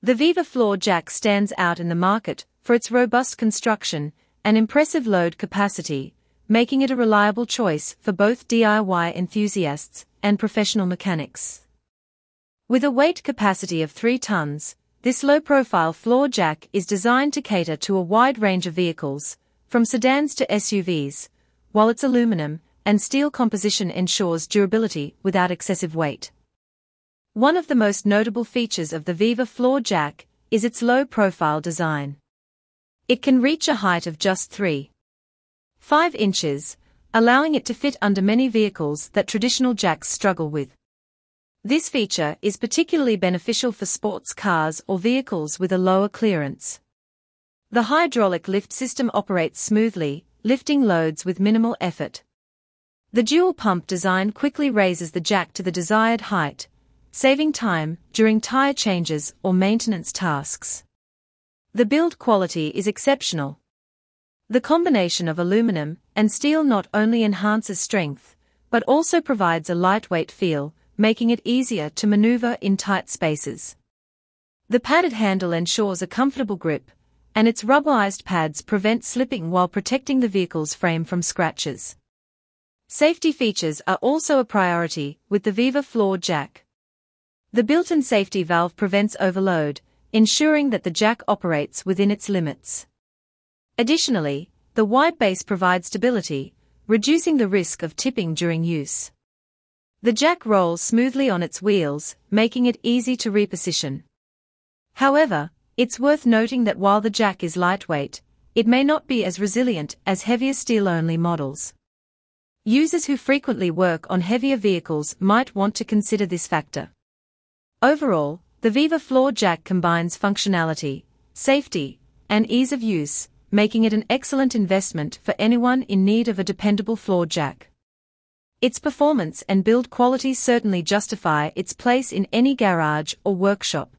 The Viva Floor Jack stands out in the market for its robust construction and impressive load capacity, making it a reliable choice for both DIY enthusiasts and professional mechanics. With a weight capacity of 3 tons, this low-profile floor jack is designed to cater to a wide range of vehicles, from sedans to SUVs, while its aluminum and steel composition ensures durability without excessive weight. One of the most notable features of the Viva Floor Jack is its low-profile design. It can reach a height of just 3.5 inches, allowing it to fit under many vehicles that traditional jacks struggle with. This feature is particularly beneficial for sports cars or vehicles with a lower clearance. The hydraulic lift system operates smoothly, lifting loads with minimal effort. The dual-pump design quickly raises the jack to the desired height, saving time during tire changes or maintenance tasks. The build quality is exceptional. The combination of aluminum and steel not only enhances strength, but also provides a lightweight feel, making it easier to maneuver in tight spaces. The padded handle ensures a comfortable grip, and its rubberized pads prevent slipping while protecting the vehicle's frame from scratches. Safety features are also a priority with the Viva Floor Jack. The built-in safety valve prevents overload, ensuring that the jack operates within its limits. Additionally, the wide base provides stability, reducing the risk of tipping during use. The jack rolls smoothly on its wheels, making it easy to reposition. However, it's worth noting that while the jack is lightweight, it may not be as resilient as heavier steel-only models. Users who frequently work on heavier vehicles might want to consider this factor. Overall, the Viva Floor Jack combines functionality, safety, and ease of use, making it an excellent investment for anyone in need of a dependable floor jack. Its performance and build quality certainly justify its place in any garage or workshop.